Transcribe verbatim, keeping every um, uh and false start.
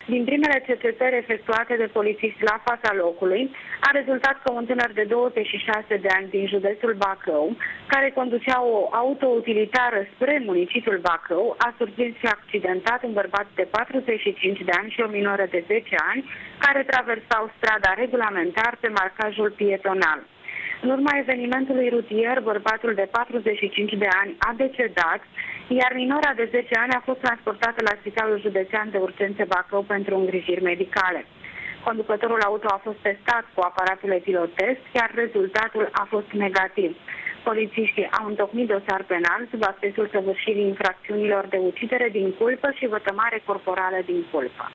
Din primele cercetări efectuate de polițiști la fața locului, a rezultat că un tânăr de douăzeci și șase de ani din județul Bacău, care conducea o autoutilitară spre municipiul Bacău, a surprins și accidentat un bărbat de patruzeci și cinci de ani și o minoră de zece ani, care traversau strada regulamentar pe marcajul pietonal. În urma evenimentului rutier, bărbatul de patruzeci și cinci de ani a decedat, iar minora de zece ani a fost transportată la Spitalul Județean de Urgențe Bacău pentru îngrijiri medicale. Conducătorul auto a fost testat cu aparatul etilotest, iar rezultatul a fost negativ. Polițiștii au întocmit dosar penal sub aspectul săvârșirii infracțiunilor de ucidere din culpă și vătămare corporală din culpă.